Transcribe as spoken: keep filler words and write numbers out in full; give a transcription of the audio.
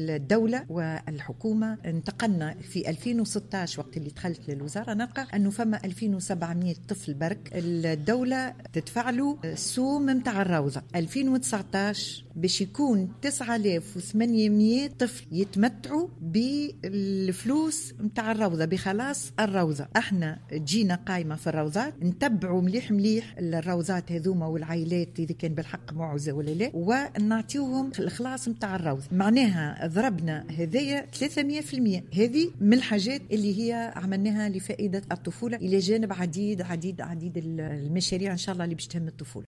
الدولة والحكومة انتقلنا في ألفين وستة عشر وقت اللي دخلت للوزارة نلقى أنه فما ألفين وسبعمية طفل برك الدولة تدفع له السوم متاع الروضة. ألفين وتسعة عشر باش يكون تسعة آلاف وثمانمية طفل يتمتعوا بالفلوس متاع الروضة بخلاص الروضة. احنا جينا قايمة في الروضات نتبعوا مليح مليح الروضات هذوما والعائلات إذا كان بالحق معوزة ولا لا ونعطيوهم الإخلاص متاع الروضة. معناها ضربنا هذية ثلاثمية بالمية. هذه من الحاجات اللي هي عملناها لفائدة الطفولة إلى جانب عديد عديد عديد المشاريع إن شاء الله اللي باش تهم الطفولة.